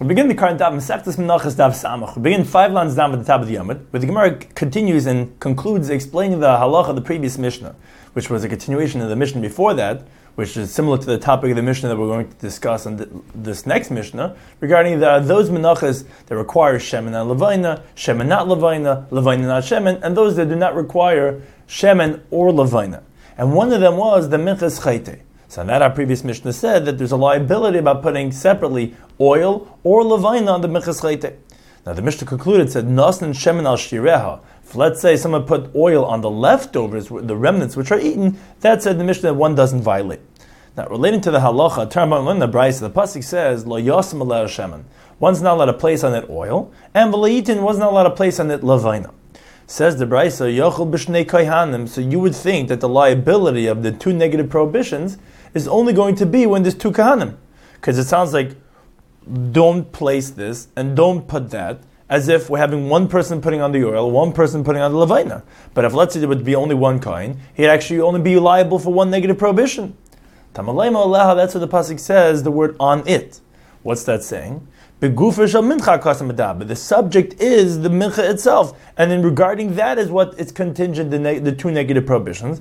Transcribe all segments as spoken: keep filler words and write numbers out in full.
We begin the current daf Masechtas Menachos daf Samach. We begin five lines down at the top of the Yomud, where the Gemara continues and concludes explaining the halacha of the previous Mishnah, which was a continuation of the Mishnah before that, which is similar to the topic of the Mishnah that we're going to discuss in the, this next Mishnah, regarding the, those menachas that require shemen and levina, shemen not levina, levina not shemen, and those that do not require shemen or levina. And one of them was the minchas chayte. So in that our previous Mishnah said that there's a liability about putting separately oil or levina on the minchas chayte. Now the Mishnah concluded, said, Nasnan shemen al shireha. If let's say someone put oil on the leftovers, the remnants which are eaten, that said the Mishnah that one doesn't violate. Now relating to the halacha, Tarman the Brayso, the pasuk says, Lo yosem alei shemen. One's not allowed to place on it oil, and v'leitin one's not allowed to place on it levina. Says the Brayso, Yochel b'shnei kohanim. So you would think that the liability of the two negative prohibitions is only going to be when there's two kahanim, because it sounds like don't place this and don't put that, as if we're having one person putting on the oil, one person putting on the levina. But if let's say there would be only one kohen, he'd actually only be liable for one negative prohibition. Tamalayma aleha, that's what the pasuk says, the word on it. What's that saying? But the subject is the mincha itself, and then regarding that is what it's contingent, the, ne- the two negative prohibitions,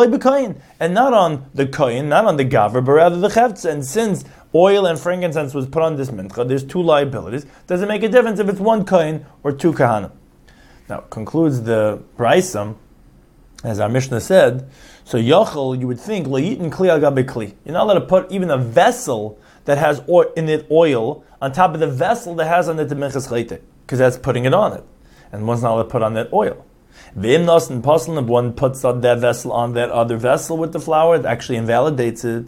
and not on the kohen, not on the gaver, but rather the chavtza. And since oil and frankincense was put on this mincha, there's two liabilities. Does it make a difference if it's one kohen or two kahanim? Now concludes the Brayso, as our Mishnah said. So yochel, you would think, lo yitin kli al gabe kli. You're not allowed to put even a vessel that has oil, in it oil on top of the vessel that has on it the minchas chayte, because that's putting it on it, and one's not allowed to put on that oil. V'im nasan pasul, if one puts on that vessel on that other vessel with the flour, it actually invalidates it.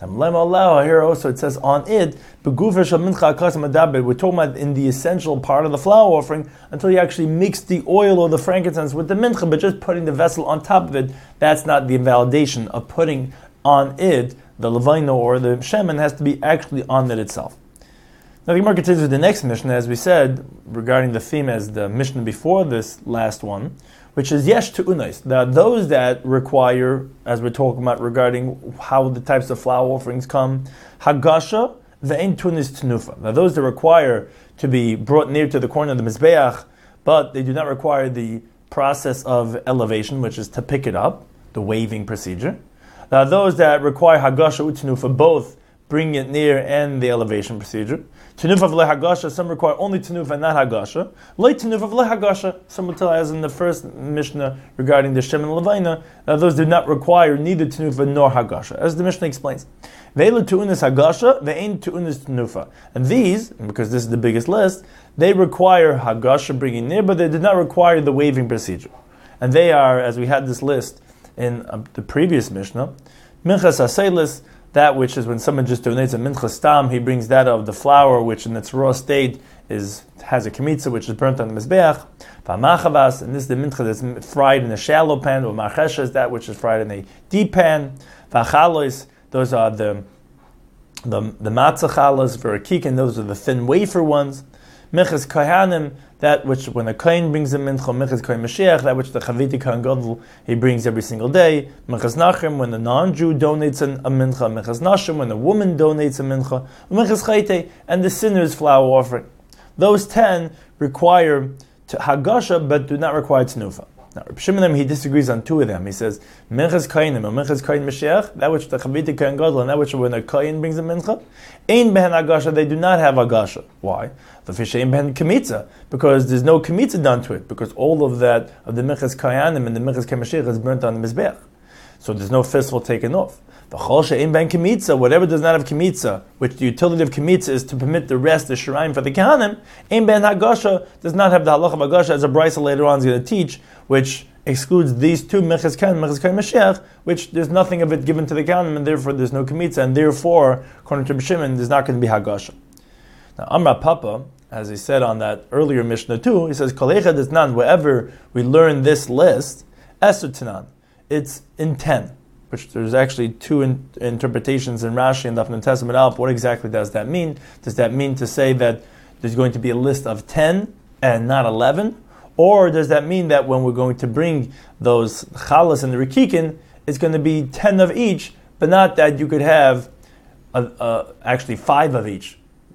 Here also it says on it, we're talking about in the essential part of the flour offering until you actually mix the oil or the frankincense with the mincha, but just putting the vessel on top of it, that's not the invalidation of putting on it. The levina or the shemen has to be actually on it itself. Now the Gemara continues with the next Mishnah, as we said, regarding the theme as the Mishnah before this last one, which is yesh to unais. There are those that require, as we're talking about regarding how the types of flour offerings come, hagasha ve'en tunis tenufa. Now those that require to be brought near to the corner of the mizbeach, but they do not require the process of elevation, which is to pick it up, the waving procedure. There are those that require hagasha u'tenufa, both bringing it near and the elevation procedure. Tenufa v'le hagasha, some require only tenufa and not hagasha. Leit tenufa v'le hagasha, some will tell, as in the first Mishnah regarding the shemen levina, uh, those do not require neither tenufa nor hagasha, as the Mishnah explains. Ve'elu tu'unis hagasha, ve'ein tu'unis tenufa. And these, because this is the biggest list, they require hagasha bringing near, but they do not require the waving procedure. And they are, as we had this list in uh, the previous Mishnah, minchas haselis, that which is when someone just donates a mincha stam, he brings that of the flour, which in its raw state is has a kemitza, which is burnt on the mizbeach. V'amachavas, and this is the mincha that's fried in a shallow pan. V'machesha is that which is fried in a deep pan. V'achalois, those are the the, the matzah chalas for a kikin, those are the thin wafer ones. Minchas kohanim, that which when a kohen brings a mincha, minchas kohen mashiach, that which the chaviti kohen gadol he brings every single day. Minchas nachim, when the non-Jew donates an, a mincha. Minchas nashim, when a woman donates a mincha. Minchas chayte, and the sinner's flour offering. Those ten require to hagasha, but do not require tenufa. Now, Reb Shimon, he disagrees on two of them. He says, minchas kohenim, and minchas kohen mashiach, that which the chaviti kohen gadol, and that which when a kohen brings a mincha, ein behen hagasha, they do not have hagasha. Why? The fish ain't behen kemitza, because there's no kemitza done to it, because all of that of the minchas kohanim and the minchas kohen mashiach is burnt on the mizbeach, so there's no fistful taken off. The chol she'ein behen kemitza, whatever does not have kemitza, which the utility of kemitza is to permit the rest, the shiraim for the kahanim, ein behen hagasha does not have the halach of hagasha, as a brayso later on is going to teach, which excludes these two minchas kohen, minchas kohen mashiach, which there's nothing of it given to the kahanim, and therefore there's no kemitza, and therefore, according to Reb Shimon, there's not going to be hagasha. Now, Amra Papa, as he said on that earlier Mishnah too, he says, Kol echad is nan, wherever we learn this list, eser tenan, it's in ten, which there's actually two in, interpretations in Rashi and Daf Nun Tes Amud Aleph. What exactly does that mean? Does that mean to say that there's going to be a list of ten and not eleven? Or does that mean that when we're going to bring those chalas and the rikikin, it's going to be ten of each, but not that you could have a, a, actually five of each?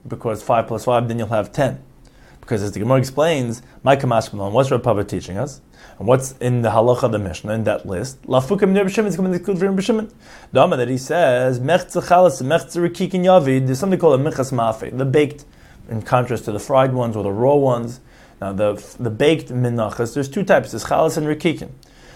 because five plus five, then you'll have ten. Because as the Gemara explains, my Kamash Malon, what's Rav Papa teaching us? And what's in the halacha of the Mishnah, in that list? Lafukim Nir B'Shimon is coming to include Rabbi Shimon. The Amma that he says, Mechza Chalas, Mechza Rekikin Yavid, there's something called a Minchas Mafe, the baked, in contrast to the fried ones or the raw ones. Now the the baked minachas, there's two types, there's Chalas and Rekikin.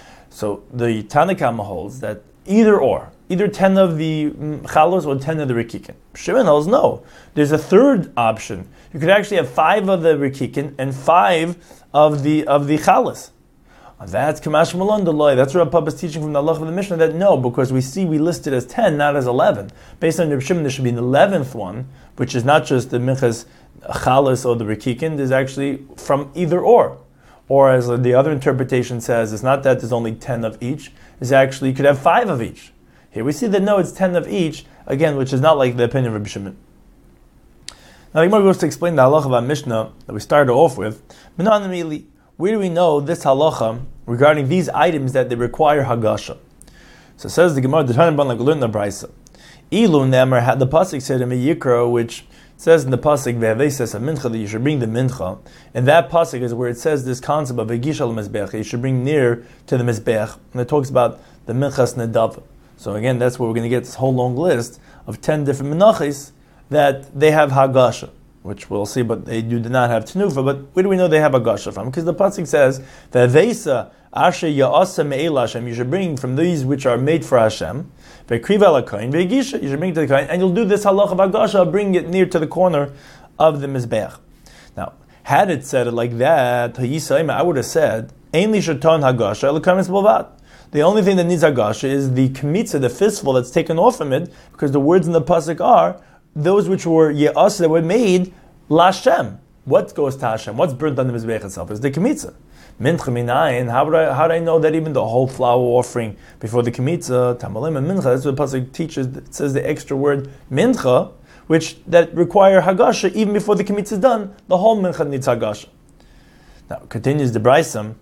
So the Tanakama holds that either or, either ten of the chalos or ten of the rikikin. Shimon holds no. There's a third option. You could actually have five of the rikikin and five of the of the chalos. That's Kamash Malon Deloy. That's what Rav Papa's teaching from the halacha of the Mishnah, that no, because we see we listed as ten, not as eleven. Based on Reb Shimon, there should be an eleventh one, which is not just the minchas chalos or the rikikin. There's actually from either or. Or as the other interpretation says, it's not that there's only ten of each, it's actually you could have five of each. Here we see that no, it's ten of each, again, which is not like the opinion of Rabbi Shimon. Now the Gemara goes to explain the halacha of our Mishnah that we started off with. Where do we know this halacha regarding these items that they require hagasha? So it says the Gemara, the Tanaban like learn the Brisa. Ilu Nemer had the pasuk said in Yikra, which says in the pasuk ve'aveises mincha that you should bring the mincha, and that pasuk is where it says this concept of vegish al mizbech, you should bring near to the mizbech, and it talks about the minchas nedav. So again, that's where we're going to get this whole long list of ten different menachis that they have hagasha, which we'll see, but they do not have tenufa. But where do we know they have hagasha from? Because the pasuk says ve'aveisa asher ya'asa me'el Hashem, you should bring from these which are made for Hashem. Ve'kriva l'kohen ve'gisha, you should bring it to the kohen, and you'll do this halacha of hagasha, bring it near to the corner of the mizbeach. Now, had it said it like that, I would have said, Ein li shatan hagasha l'kamis b'lvad. The only thing that needs hagasha is the kmitza, the fistful that's taken off from it, because the words in the pasuk are those which were ye'as that were made l'Hashem. What goes to Hashem? What's burnt on the mizbeach itself? Is the kmitza. Mincha minayin. How would I? How do I know that even the whole flour offering before the kmitza tamalim and mincha? That's what the pasuk teaches. It says the extra word mincha, which that require hagasha even before the kmitza is done. The whole mincha needs hagasha. Now continues the braysom.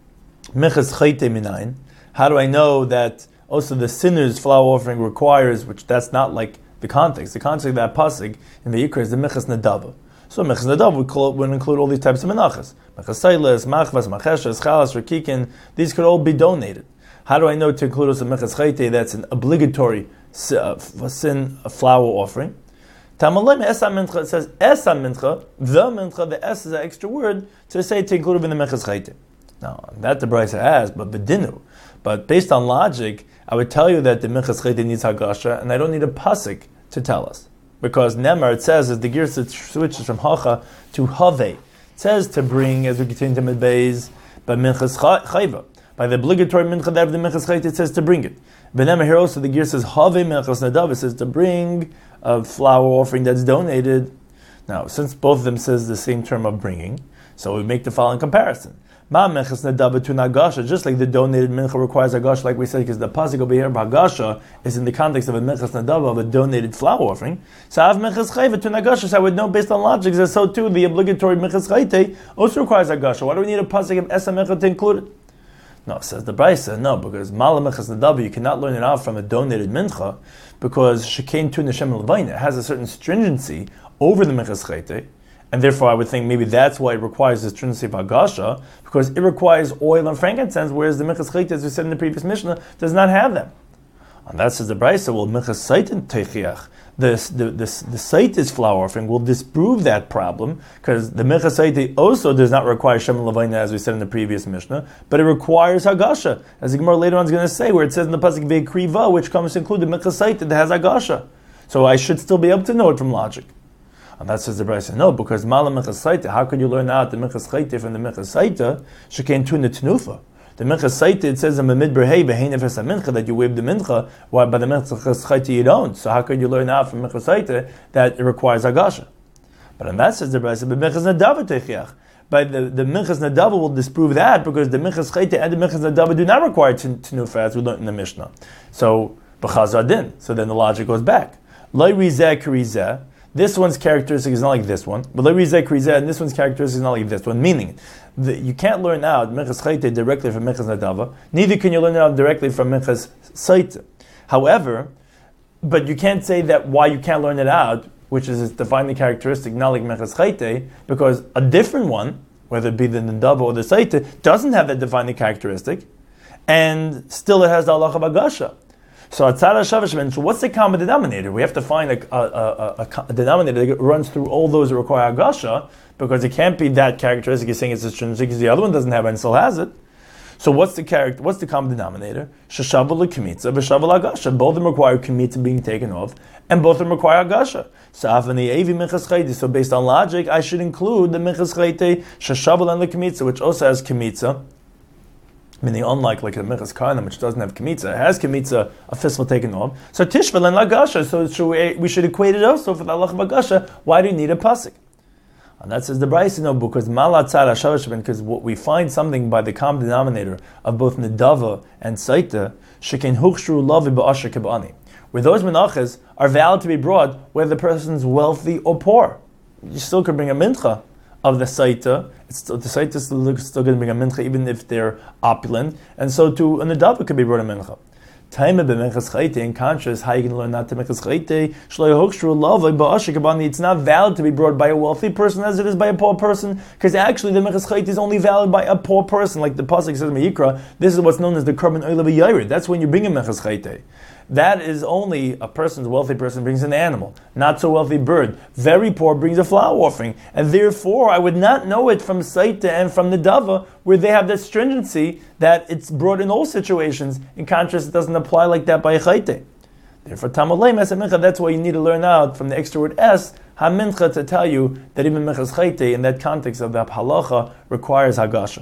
Minchas chayte minayin. How do I know that also the sinner's flour offering requires, which that's not like the context. The context of that pasuk in the Yikra is the minchas nedava. So Mechas Nadav would, call, would include all these types of menachas. Mechas Seiles, Machvas, Macheshes, Chalas, Rekikin, these could all be donated. How do I know to include also Mechas Chayte, that's an obligatory uh, sin flour offering? Tamalim Esa Mincha, it says Esa Mincha, the Mincha, the S is an extra word to say to include it in the Mechas Chayte. Now, that the Brisa has, but Bedinu. But based on logic, I would tell you that the Mechas Chayte needs Hagasha, and I don't need a pasuk to tell us. Because Nemar, it says, as the Girsa switches from Hacha to Have. It says to bring, as we continue to Medbeis, by Minchas Chayva. By the obligatory Mincha that of the Minchas Chayva, it says to bring it. But Nemar here also, the Girsa says, Have Minchas Nadav, it says to bring a flour offering that's donated. Now, since both of them says the same term of bringing, so we make the following comparison. Ma Minchas Nadav to Nagasha, just like the donated Mincha requires Hagasha, like we said, because the pasuk over here, Hagasha, is in the context of a Minchas Nadav, of a donated flour offering. So I have Minchas Chayva to Nagasha, so I would know based on logic that so too the obligatory Minchas Chayte also requires Hagasha. Why do we need a pasuk of Esa Mincha to include it? No, says the Brisa, no, because Mala Minchas Nadav, you cannot learn it out from a donated Mincha, because Shekain Tu Neshem Levayin, it has a certain stringency over the Minchas Chayte. And therefore, I would think maybe that's why it requires the stringency of Hagasha, because it requires oil and frankincense, whereas the Minchas Chayte, as we said in the previous Mishnah, does not have them. And that says the Brisa, well, Minchas Saitin Teichiach, the the the Saitis flour offering will disprove that problem, because the Minchas Saiti also does not require Shem Levayna, as we said in the previous Mishnah, but it requires Hagasha, as the Gemara later on is going to say, where it says in the pasuk Ve'kriva, which comes to include the Minchas Saiti that has Hagasha. So I should still be able to know it from logic. And that says the Brisa, no, because Mala Minchas Saita, how could you learn out the Minchas Chayte from the Minchas Saita? Shekain Tu Netnufa. The Minchas Saita, it says in the Midbar Hey, Behein Efes HaMincha, that you wave the Mincha, while by the Minchas Chayte you don't. So how could you learn out from Minchas Saita that it requires Hagasha? But on that says the Brisa, but Minchas Nadava Techiach. But the, the Minchas Nadava will disprove that, because the Minchas Chayte and the Minchas Nadava do not require Tenufa, as we learned in the Mishnah. So, B'chaz Adin. So then the logic goes back. Lai Rizeh K'rizeh. This one's characteristic is not like this one, but and this one's characteristic is not like this one. Meaning, the, you can't learn out Minchas Chayte directly from Minchas Nadava. Neither can you learn it out directly from Minchas Saita. However, but you can't say that why you can't learn it out which is its defining characteristic, not like Minchas Chayte, because a different one, whether it be the Nedava or the Saita, doesn't have that defining characteristic, and still it has the halacha of Agasha. So Atzar HaShavashman, so what's the common denominator? We have to find a, a, a, a, a denominator that runs through all those that require Agasha, because it can't be that characteristic. You're saying it's extrinsic because the other one doesn't have it and still has it. So what's the character? What's the common denominator? Sheshavel Kemitza, Veshavel Agasha. Both of them require Kemitza being taken off, and both of them require Agasha. So Avani Evi Minchas Chayte. So based on logic, I should include the Minchas Chayte, Sheshavel and the Kemitza, which also has Kemitza. Meaning, unlike like the Minchas Karna, which doesn't have Kemitza, it has Kemitza, a fistful taken off. So Tishvel and Agasha. So should we, we should equate it also for the halach of Agasha. Why do you need a pasuk? And that says the Brayso, no, because Malatzar HaShavashben, because what we find something by the common denominator of both Nedava and Saita, Shekin Huchshru Lavi Ba'asher Kibani, where those menachas are valid to be brought whether the person's wealthy or poor. You still could bring a mincha of the Saita. It's still, the Saita is still, still going to bring a mincha even if they're opulent, and so too a Nedava could be brought a mincha. Time b'Minchas Chayte, in contrast, how you can learn not to Minchas Chayte, Shloi Hokshru Lavai Ba'asher Kibani. It's not valid to be brought by a wealthy person as it is by a poor person, because actually the Minchas Chayte is only valid by a poor person, like the pasuk says in Meyikra. This is what's known as the Korban Oila B'Yared. That's when you bring a Minchas Chayte. That is only a person's wealthy person brings an animal, not so wealthy bird. Very poor brings a flower offering, and therefore I would not know it from Saita and from Nedava, where they have that stringency that it's brought in all situations. In contrast, it doesn't apply like that by a Chayte. Therefore, Tamalei Mesa Mincha. That's why you need to learn out from the extra word es ha mincha to tell you that even Minchas Chayte in that context of the halacha requires Hagasha.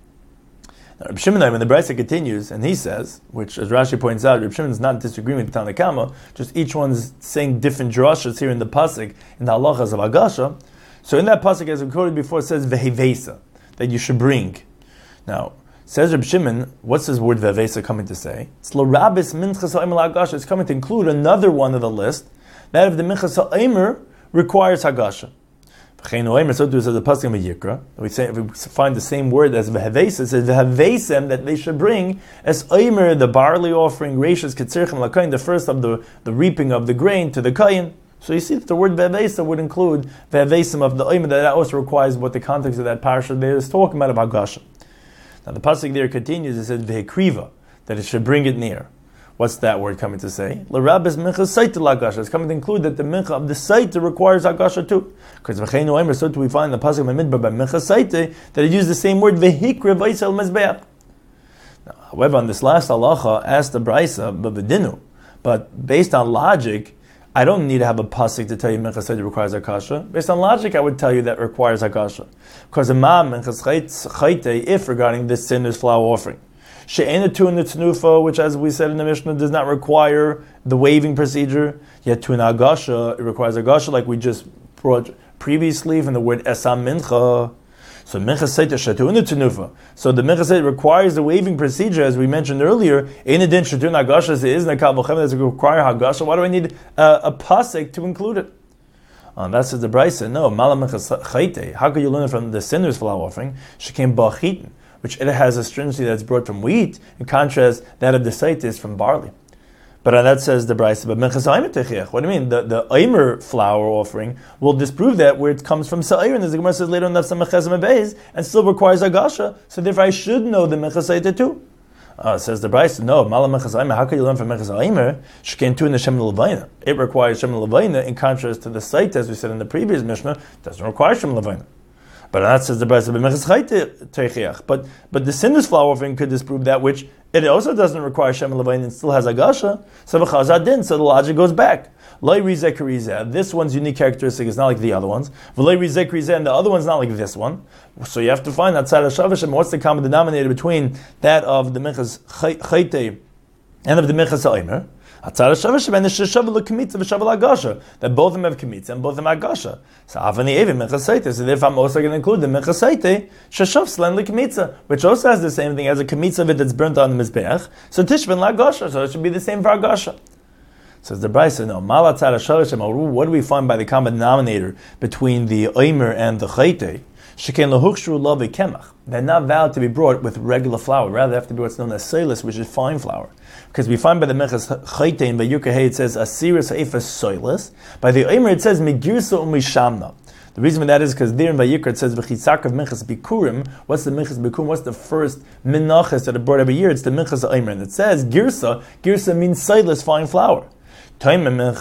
Reb Shimon, when the Brayso continues, and he says, which as Rashi points out, Reb Shimon is not disagreeing with the Tanna Kama, just each one's saying different drashas here in the pasuk in the halachas of Agasha. So in that pasuk, as we quoted before, it says vehevesa, that you should bring. Now, says Reb Shimon, what's this word vehevesa coming to say? It's l'rabis minchas ha'emer Agasha. It's coming to include another one of the list, that of the minchas ha'emer requires Hagasha. So too says the pasuk in Yikra. We say if we find the same word as vehevesa, it says vehevesem, that they should bring as omer, the barley offering, reishas ketzirchem lakayin, the first of the, the reaping of the grain to the kayin. So you see that the word vehevesa would include vehevesem of the omer. That also requires what the context of that parasha there is talking about Hagasha. Now the pasuk there continues. It says vehekriva, that it should bring it near. What's that word coming to say? L'rabes mincha saita l'agasha. It's coming to include that the mincha of the saita requires agasha too. Because v'cheinu omer, so too we find in the pasuk of Midbar by mincha saita that it used the same word v'hikra v'isel mezbeach. However, on this last halacha, asked the Brayso, but v'dinu. But based on logic, I don't need to have a pasuk to tell you mincha saita requires akasha. Based on logic, I would tell you that requires akasha. Because imam mincha saita, if regarding this sinner's flower offering. She'ena tu in the tnufa, which, as we said in the Mishnah, does not require the waving procedure. Yet tu in agasha, it requires agasha, like we just brought previously from the word esam mincha. So mincha seita shetu in the tnufa. So the mincha seita requires the waving procedure, as we mentioned earlier. In adin shetu in agasha, it is nakal v'chem, does it require hagasha? Why do I need uh, a pasuk to include it? Uh, that's the Brayso. No, mala mincha chayte. How could you learn it from the sinner's flower offering? She came bachitin, which it has a stringency that's brought from wheat, in contrast, that of the Saita is from barley. But on that says the Brayso, but minchas ha'emer techiach. What do you mean? The the Eimer flour offering will disprove that where it comes from Sa'ir, and as the Gemara says later on, that's some mechazim abeis, and still requires agasha, so therefore I should know the minchas Saita too. Uh, says the Brayso, no, mala minchas ha'emer, how can you learn from minchas ha'emer? Shkein tu in the Shem Levayna. It requires Shem Levayna, in contrast to the Saita, as we said in the previous Mishnah, doesn't require Shem Levayna. But that says the Brayso, but but the sinner's flower offering could disprove that, which it also doesn't require Shem Levain and still has Agasha. So the so the logic goes back. This one's unique characteristic is not like the other ones. And the other one's not like this one. So you have to find outside of Shavashim what's the common denominator between that of the Minchas Chayte and of the Minchas Ha'emer. That both of them have Kemitza and both of them have Agasha. So Avani Evi Minchas Saita. So therefore I'm also going to include the Minchas Saita Sheshav Slen Kemitza, which also has the same thing as a Kemitza of it that's burnt on the Mizbeach. So Tishvan Lagasha. So it should be the same for Agasha. Says the Brayso, no. Malatzar HaShavashim. What do we find by the common denominator between the Omer and the Chayte? Shekain lahuchshru lavi kemach. They're not valid to be brought with regular flour. Rather, they have to be what's known as soilus, which is fine flour. Because we find by the Mechas Chayte in Vayikra Hey it says asiris ha'efas soilus. By the Omer it says megirsa umishamna. The reason for that is because there in Vayikra it says v'chitzak of Minchas Bikurim. What's the Minchas Bikurim? What's the first minachas that are brought every year? It's the Minchas Omer, and it says girsa. Girsa means soilus, fine flour. But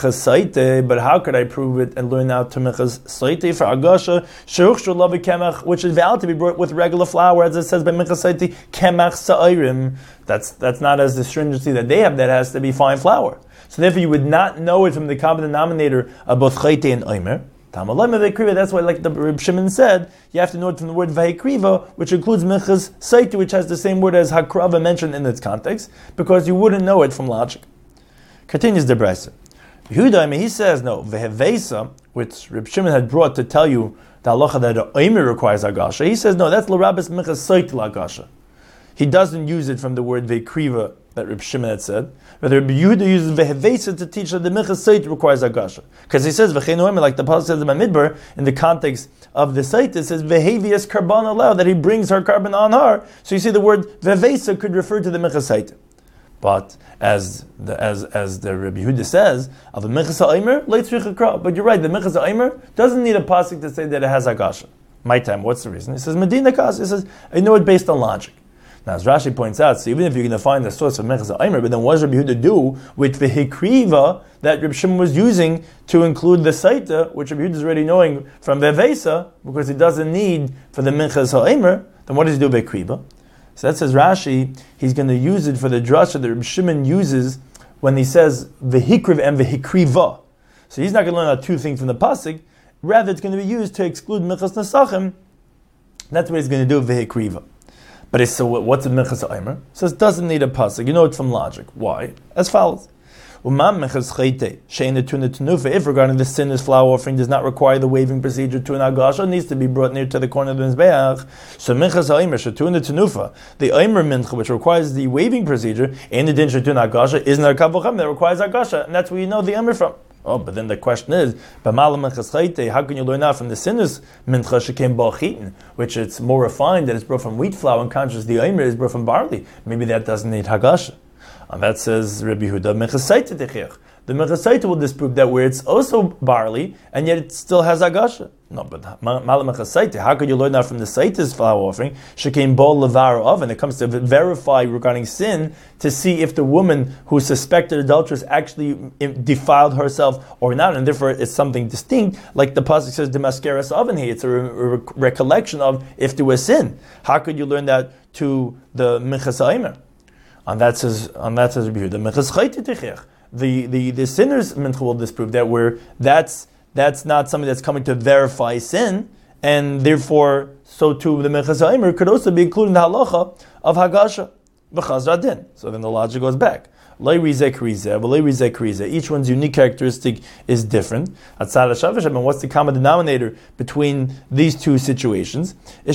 how could I prove it and learn out to Minchas Saite for Agasha, Sheruchshur Lavi Kemach, which is valid to be brought with regular flour, as it says by Minchas Saite, Kemach Sa'irim. That's that's not as the stringency that they have, that has to be fine flour. So therefore you would not know it from the common denominator of both Chayte and Omer. That's why, like the Reb Shimon said, you have to know it from the word Vayikriva, which includes Minchas Saite, which has the same word as Hakrava mentioned in its context, because you wouldn't know it from logic. Continues the Brisa. Yehuda, he says, no, Vehevesa, which Reb Shimon had brought to tell you the halacha that the Omer requires Agasha. He says, no, that's L'Rabbis Minchas Saite L'Agasha. He doesn't use it from the word Vekriva that Reb Shimon had said. But Reb Yehuda uses Vehevesa to teach that the Minchas Saite requires Agasha. Because he says, V'chein Omer, like the Pasuk says in my Midbar, in the context of the Saite, it says, Vehevias Karban Allow, that he brings her carbon on her. So you see the word Vehevesa could refer to the Minchas Saite. But as the as as the Rabbi Yehuda says, of the Minchas Ha'omer, leitzrich akra. But you're right, the Minchas Ha'omer doesn't need a pasuk to say that it has Agasha. My time, what's the reason? He says Medina Kas. He says I know it based on logic. Now, as Rashi points out, so even if you're going to find the source of Minchas Ha'omer, but then what does Rabbi Yehuda do with the Hikriva that Rabbi Shimon was using to include the Saita, which Rabbi Yehuda is already knowing from Vevesa, because he doesn't need for the Minchas Ha'omer? Then what does he do with Hikriva? So that says Rashi, he's going to use it for the drasha that Reb Shimon uses when he says v'hikriv and v'hikriva. So he's not going to learn out two things from the pasuk. Rather, it's going to be used to exclude Minchas Nesachim. That's what he's going to do v'hikriva. But it's, so what's a Minchas Ha'omer? So it doesn't need a pasuk. You know it from logic. Why? As follows. If regarding the sinner's flour offering does not require the waving procedure to an agasha, it needs to be brought near to the corner of the mizbeach. So minchas ha'omer shetun tenufa, the omer mincha, which requires the waving procedure, in the din shetun agasha, isn't there a kavochem that requires agasha, and that's where you know the omer from. Oh, but then the question is, how can you learn out from the sinner's mincha shekem ba'chitin, which it's more refined that it's brought from wheat flour, and conscious the omer is brought from barley? Maybe that doesn't need hagasha. And that says Rabbi Yehuda, Minchas Saite techich. The Minchas Saite will disprove that where it's also barley, and yet it still has agasha. No, but Mala Minchas Saite, how could you learn that from the Saite's flour offering? Shekein bol levar of, and it comes to verify regarding sin, to see if the woman who suspected adulteress actually defiled herself or not, and therefore it's something distinct, like the pasuk says, Demaskeres oven here, it's a re- re- recollection of if there was sin. How could you learn that to the Minchas Ha'omer? And that says, on that says Rabbi Yehuda, the the the sinner's mincha will disprove that where that's that's not something that's coming to verify sin, and therefore so too the Minchas Ha'omer could also be included in the halacha of hagasha v'chazra din. So then the logic goes back. Each one's unique characteristic is different. And what's the common denominator between these two situations? Is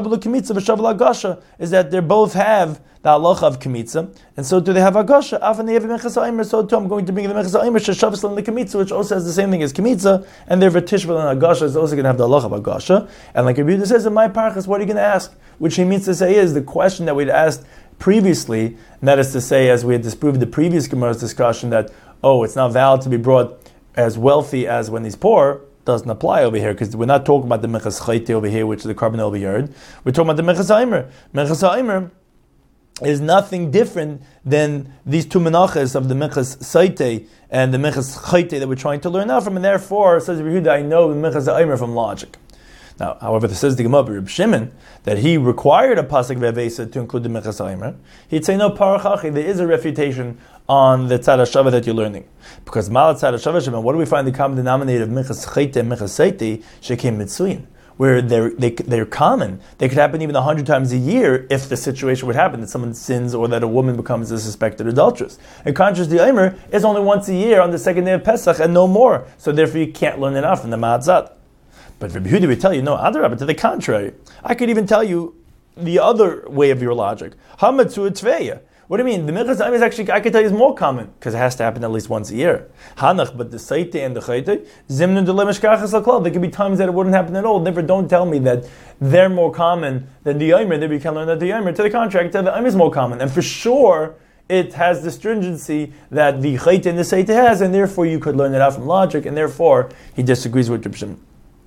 that they both have the halacha of kemitza, and so do they have agasha. Often they have a Minchas Ha'omer, so too I'm going to bring the Minchas Ha'omer sheshavas the kemitza, which also has the same thing as kemitza, and therefore tishval and agasha is also going to have the halacha of agasha. And like Rabbi Yehuda says in my parachas, what are you going to ask? Which he means to say is the question that we'd asked previously, and that is to say, as we had disproved the previous Gemara's discussion, that, oh, it's not valid to be brought as wealthy as when he's poor, doesn't apply over here, because we're not talking about the Minchas Chayte over here, which is the carbon over yard. We're talking about the Minchas Ha'omer. Minchas Ha'omer is nothing different than these two menachas of the Minchas Saite and the Minchas Chayte that we're trying to learn now from, and therefore, says Rabbi Yehuda, I know the Minchas Ha'omer from logic. Now, however, this says the Gemara by Reb Shimon that he required a pasuk v'avesa to include the Minchas Ha'omer. He'd say no parachachi. There is a refutation on the tzad hashava that you're learning, because mal tzad hashava shemon. What do we find the common denominator of Minchas Chayte and Minchas Saite? Shekem mitzuyin, where they're they, they're common. They could happen even a hundred times a year if the situation would happen that someone sins or that a woman becomes a suspected adulteress. And conscious the Omer is only once a year on the second day of Pesach and no more. So therefore, you can't learn enough from the Ma'atzat. But Rabbi Yehuda would tell you, no, Adarabah, to the contrary. I could even tell you the other way of your logic. Hamatzu Tveya. What do you mean? The Minchas Daim is actually, I can tell you, is more common, because it has to happen at least once a year. Hanach, but the Saite and the Chayte, Zimnu de Lemeshkachas Laklal. There could be times that it wouldn't happen at all. Never, don't tell me that they're more common than the Yomer. There we can learn that the Yomer, to the contrary, the Yomer is more common. And for sure, it has the stringency that the Chayte and the Saite has, and therefore you could learn it out from logic, and therefore he disagrees with Reb Shimon.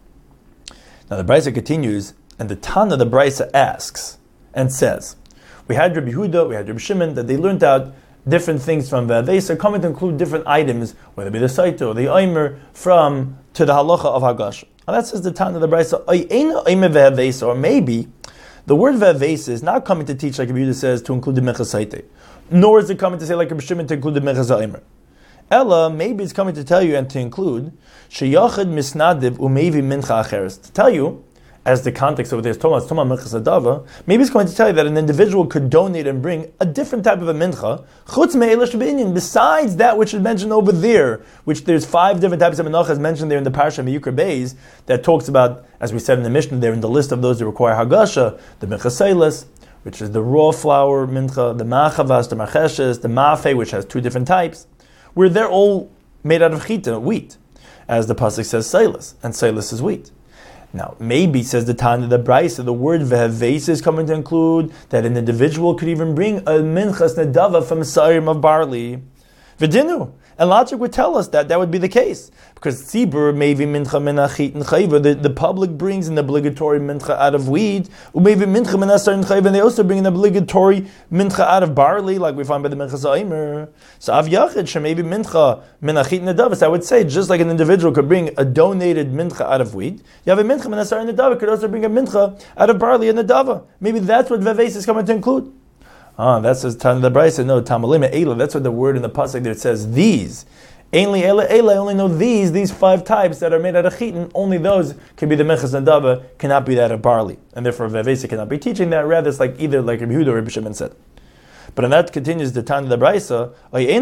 Now the Brisa continues, and the Tana, the Brisa asks and says, we had Rabbi Yehuda, we had Rabbi Shimon, that they learned out different things from the Vesa, coming to include different items, whether it be the Saito or the Omer, from to the halacha of Hagash. And that says the Tana of the Brisa, or maybe the word Vesa is not coming to teach, like Rabbi Yehuda says, to include the Mechas Saite, nor is it coming to say, like Rabbi Shimon, to include the Mechas Omer. Ella, maybe it's coming to tell you and to include Sheyachid Misnadiv Umevi Mincha Acheres, to tell you, as the context over there is Thomas, Thomas Minchas Adava, maybe it's going to tell you that an individual could donate and bring a different type of a mincha, chutz me'elash b'inyan, besides that which is mentioned over there, which there's five different types of minchas mentioned there in the Parsha of Yikra Beis, that talks about, as we said in the Mishnah there, in the list of those that require Hagasha, the mincha seilas, which is the raw flour mincha, the ma'chavas, the macheshes, the ma'afe, which has two different types, where they're all made out of chita, wheat, as the pasuk says seilas, and seilas is wheat. Now, maybe, says the Tana, the Brisa, the word veheves is coming to include that an individual could even bring a minchas nedava from a sarim of barley. V'dinu. And logic would tell us that that would be the case. Because tzibur, maybe mincha menachit and chayva, the, the public brings an obligatory mincha out of wheat, or maybe mincha menasar and chayva, and they also bring an obligatory mincha out of barley, like we find by the minchas omer. So av yachid, maybe mincha menachit nedava. So I would say, just like an individual could bring a donated mincha out of wheat, you have a mincha menasar and nedava, could also bring a mincha out of barley and nedava. Maybe that's what veves is coming to include. Ah, that says Tana the Brisa. No, Tamalima Eila. That's what the word in the pasuk there it says. These, ainly Eila Eila. I only know these. These five types that are made out of chitin. Only those can be the mechas and dava. Cannot be that of barley, and therefore Vevesa cannot be teaching that. Rather, it's like either like Rabbi Yehuda or Rabbi Shimon said. But in that continues the Tana the Brisa.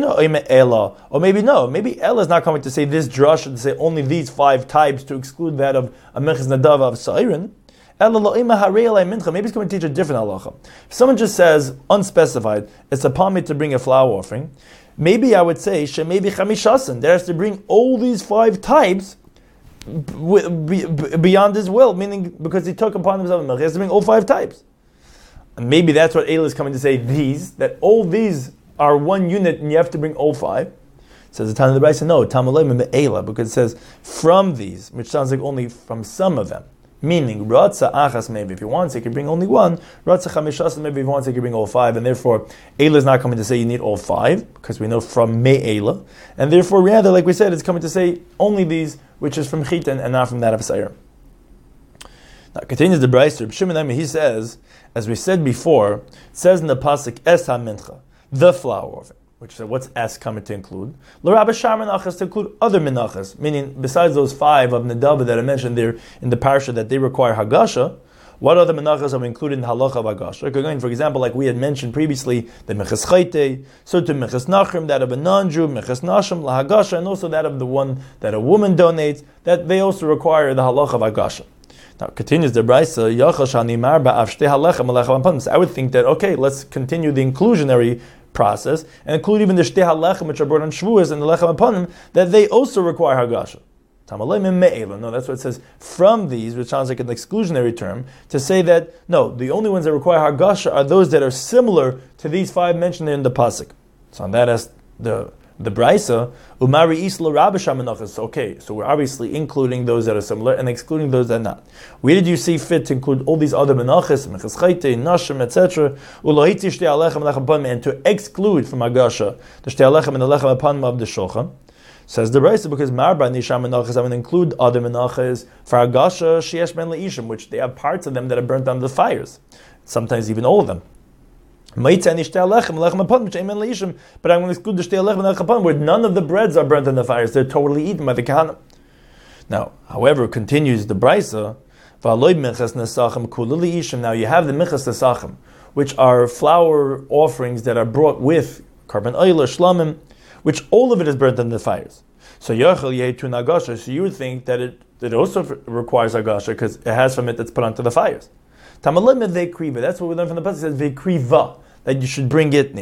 Or maybe no. Maybe Ella is not coming to say this drush to say only these five types to exclude that of a mechas nadava of Sairin. Maybe it's going to teach a different halacha. If someone just says, unspecified, it's upon me to bring a flour offering, maybe I would say, maybe chamishasan, there has to bring all these five types beyond his will, meaning because he took upon himself, he has to bring all five types. And maybe that's what Eila is coming to say, these, that all these are one unit and you have to bring all five. It says the Tana of the Brisa, no, Tamalayim and the Eila, because it says, from these, which sounds like only from some of them. Meaning, Ratza Achas, maybe if he wants, he can bring only one. Ratza Chamishas, maybe if he wants, he can bring all five. And therefore, Eila is not coming to say you need all five, because we know from Me Eila. And therefore, rather, like we said, it's coming to say only these, which is from Chitin and not from that of Sayer. Now, continues the Brisa, Reb Shimon, he says, as we said before, it says in the Pasuk, Es HaMincha, the flour offering. Which is what's S coming to include? L'Rabba Shar Menachas to include other Menachas, meaning besides those five of Nedava that I mentioned there in the parsha that they require Hagasha, what other Menachas are included in Halacha of Hagasha? Going, for example, like we had mentioned previously, the Mechas Chayte, so to Mechas Nachrim, that of a non-Jew, Mechas Nashim, La Hagasha, and also that of the one that a woman donates, that they also require the Halacha of Hagasha. Now, continues the Brisa, I would think that, okay, let's continue the inclusionary process, and include even the shtei halechem which are brought on Shavuos and the lechem upon that they also require hagasha. No, that's what it says. From these, which sounds like an exclusionary term, to say that no, the only ones that require hagasha are those that are similar to these five mentioned in the pasuk. So on that as the the Brisa, Umari Isla Rabasham Menachas. Okay, so we're obviously including those that are similar and excluding those that are not. Where did you see fit to include all these other Menachas, Mechas Chayte, Nashim, et cetera, Ulohiti Shtei Alechem Lechem Panim, and to exclude from Hagasha the Shtei Alechem and the Lechem Panim of the Shulchan? Says the Brisa, because Marba Nisham Menachas, I would include other Menachas for Hagasha, Sheyesh Ben Leishim, which they have parts of them that are burnt on the fires, sometimes even all of them. But I'm going to exclude the shtei alechem and lechem where none of the breads are burnt in the fires; they're totally eaten by the kahanim. Now, however, continues the brisa. Now you have the michas nesachim, which are flour offerings that are brought with carbon oil or shlamim, which all of it is burnt in the fires. So yachal yehetun agasha. So you would think that it, it also requires agasha because it has from it that's put onto the fires. That's what we learn from the passage. It says vekriva, that you should bring it near.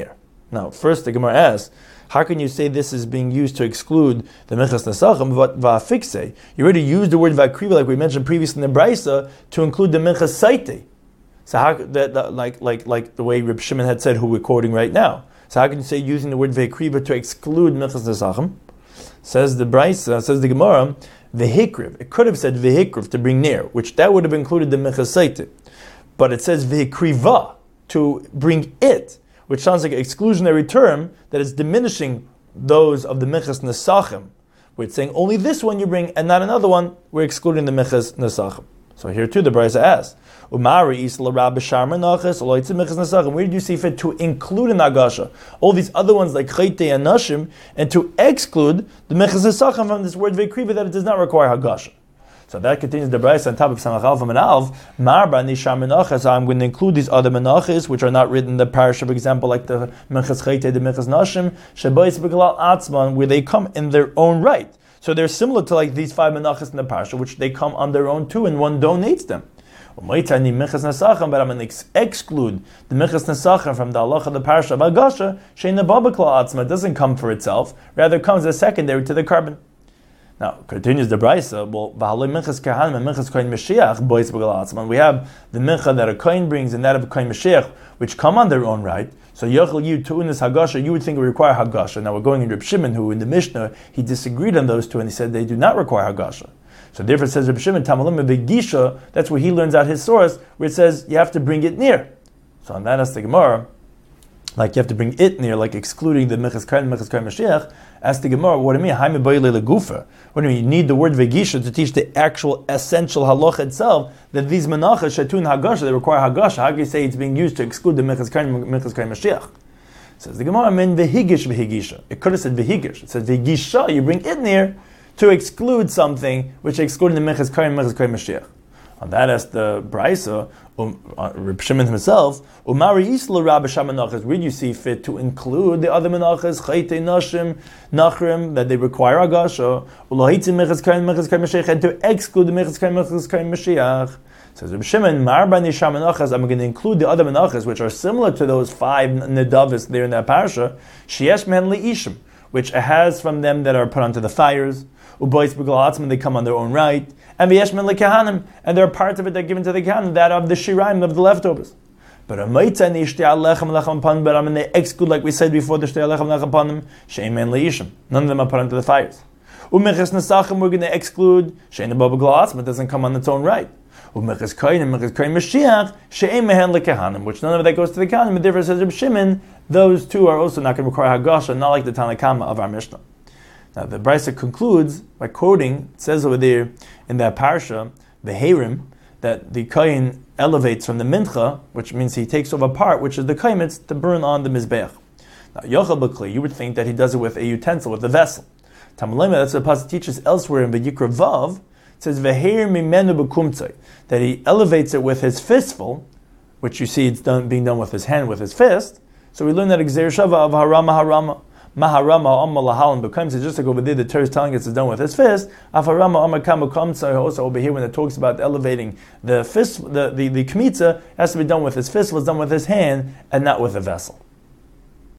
Now, first the Gemara asks, how can you say this is being used to exclude the Minchas Nesachim? Va'afikse. You already used the word Va'kriva, like we mentioned previously in the Braisa, to include the Minchas Saite. So how that, that like like like the way Reb Shimon had said, who we're quoting right now. So how can you say using the word Va'kriva to exclude Minchas Nesachim? Says the Braisa, says the Gemara, V'hikriv. It could have said V'hikriv to bring near, which that would have included the Minchas Saite. But it says V'hikriva to bring it, which sounds like an exclusionary term that is diminishing those of the Minchas Nesachim. We're saying only this one you bring and not another one, we're excluding the Minchas Nesachim. So here too the Braisa asks, Umari Isla Rabbi Sharma Nachas, Oloitze Minchas Nesachim. Where did you see fit to include in Agasha all these other ones like Chayte and Nashim, and to exclude the Minchas Nesachim from this word Vekriva that it does not require Hagasha? So that continues the Braisa on top of Samach Alpha and Alv. Marba Nishar Menachas. I'm going to include these other Menachas, which are not written in the parish, for example, like the Minchas Chayte, the Minchas Nashim, Shabayis B'Galal Atzman, where they come in their own right. So they're similar to like these five Menachas in the parish, which they come on their own too, and one donates them. But I'm going to ex- exclude the Minchas Nesachim from the halacha of the parish of Agasha. Shein Baba Klal Atzma. It doesn't come for itself, rather comes as secondary to the carbon. Now, continues the Braisa, well, minchas kahanim and minchas kohen Mashiach, boys b'galatzman. We have the mincha that a kohen brings and that of a kohen Mashiach, which come on their own right. So, yochel you to unis hagasha, you would think it would require hagasha. Now, we're going in Reb Shimon, who in the Mishnah, he disagreed on those two, and he said they do not require hagasha. So, therefore, it says Reb Shimon, tamalim v'gisha, that's where he learns out his source, where it says you have to bring it near. So, on that, as the Gemara, like you have to bring it near, like excluding the minchas kohen, minchas kohen Mashiach. Ask the Gemara, what do you mean? Haime b'yile legufa. What do you mean? You need the word vegisha to teach the actual essential halacha itself, that these menachas shatun hagasha, they require hagasha. How can you say it's being used to exclude the minchas kohen, minchas kohen Mashiach? Says the Gemara, men vehigish vehigisha. It could have said vehigish. It says vegisha, you bring it near to exclude something which excluding the minchas kohen, minchas kohen Mashiach. On that, as the Braisa, um, uh, Reb Shimon himself, Umari Isla Rabbi Shama Nachas, where do you see fit to include the other Menachas, Chayte Nashim, Nachrim, that they require Agasha, Ulahitzi Mechaz Kain, Mechaz Kain Mashiach, and to exclude the Mechaz Kain, Mechaz Kain Mashiach? Says Reb Shimon, Marba Nisham Menachas, I'm going to include the other Menachas, which are similar to those five Nedavis there in that parasha, Shiesh Mehen Le'ishim, which has from them that are put onto the fires, Ubois B'Gal Atzman, they come on their own right, and v'yeshman leKahanim, and they're part of it that are given to the Kahanim, that of the Shiraim, of the leftovers. But a Maitza Nishtei Alechem Lechem Panim, but I'm they exclude, like we said before, the Shtei Alechem Lechem Panim, She'emen Le'ishim. None of them are put onto the fires. U'Mechas Nesachim, we're going to exclude, She'en Baba B'Gal Atzman, doesn't come on its own right. U'Mechas Koyin and Mechas Koyin Mashiach, She'emen leKahanim, which none of that goes to the Kahanim. The difference says Reb Shimon, those two are also not going to require Hagasha, not like the Tanakama of our Mishnah. Now the Braisa concludes by quoting, it says over there in that parsha, the Herim, that the Kohen elevates from the Mincha, which means he takes over part, which is the Kaimitz, to burn on the Mizbeach. Now Yochel B'Kli, you would think that he does it with a utensil, with a vessel. Tamalema, that's what the Pasuk teaches elsewhere in V'Yikra Vav, it says V'Heir Mimenu B'Kumtzai, that he elevates it with his fistful, which you see it's done being done with his hand, with his fist. So we learn that Gzeir Shava of Harama Harama. Maharama Amma Lahalan becomes it just like over there the Torah is telling us it's done with his fist. Afarama Amma Kamu Kamsa, also over here when it talks about elevating the fist, the the, the kmitza has to be done with his fist, was done with his hand and not with a vessel.